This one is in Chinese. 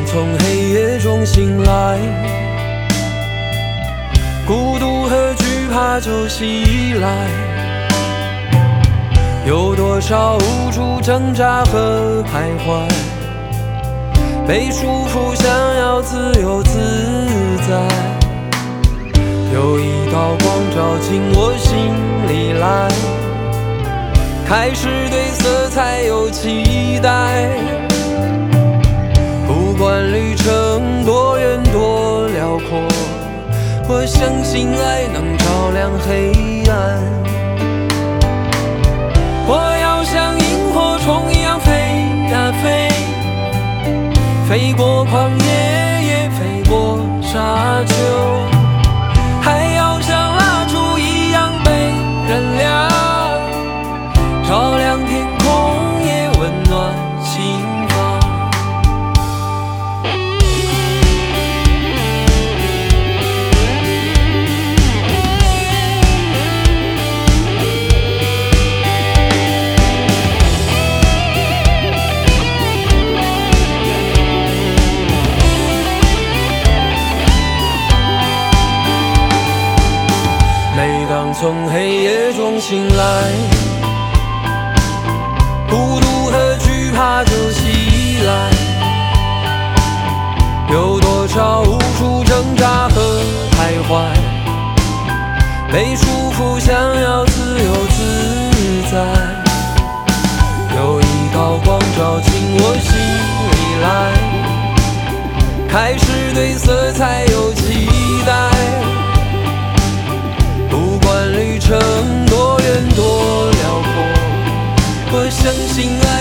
从黑夜中醒来，孤独和惧怕就袭来，有多少无助挣扎和徘徊，被束缚想要自由自在，有一道光照进我心里来，开始对色彩有期待，不管旅程多远多辽阔，我相信爱能照亮黑暗。我要像萤火虫一样飞呀飞，飞过旷野也飞过沙丘，还要像蜡烛一样被燃亮，照亮天空也温暖心房。每当从黑夜中醒来，孤独和惧怕就袭来，有多少无处挣扎和徘徊，被束缚想要自由自在，有一道光照进我心里来，开始对色彩有期待，不管旅程多远多辽阔，我相信爱